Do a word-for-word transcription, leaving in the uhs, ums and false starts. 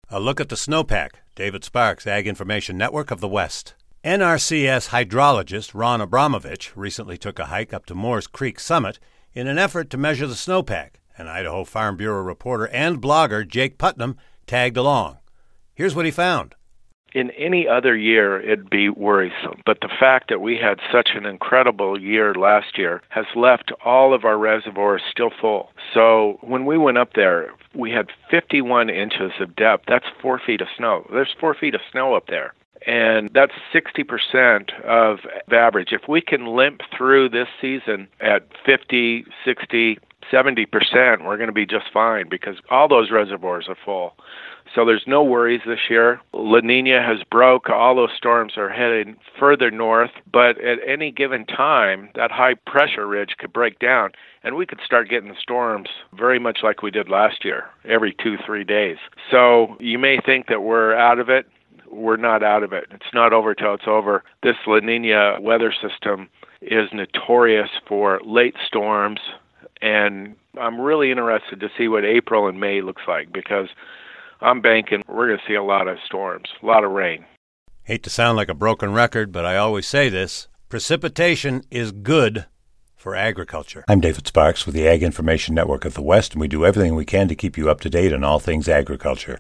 A look at the snowpack. David Sparks, Ag Information Network of the West. N R C S hydrologist Ron Abramovich recently took a hike up to Moores Creek Summit in an effort to measure the snowpack, and Idaho Farm Bureau reporter and blogger Jake Putnam tagged along. Here's what he found. In any other year, it'd be worrisome. But the fact that we had such an incredible year last year has left all of our reservoirs still full. So when we went up there, we had fifty-one inches of depth. That's four feet of snow. There's four feet of snow up there. And that's sixty percent of average. If we can limp through this season at fifty, sixty, seventy percent, we're going to be just fine because all those reservoirs are full. So there's no worries this year. La Nina has broke. All those storms are heading further north. But at any given time, that high pressure ridge could break down, and we could start getting the storms very much like we did last year, every two, three days. So you may think that we're out of it. We're not out of it. It's not over till it's over. This La Nina weather system is notorious for late storms, and I'm really interested to see what April and May looks like because I'm banking we're going to see a lot of storms, a lot of rain. Hate to sound like a broken record, but I always say this. Precipitation is good for agriculture. I'm David Sparks with the Ag Information Network of the West, and we do everything we can to keep you up to date on all things agriculture.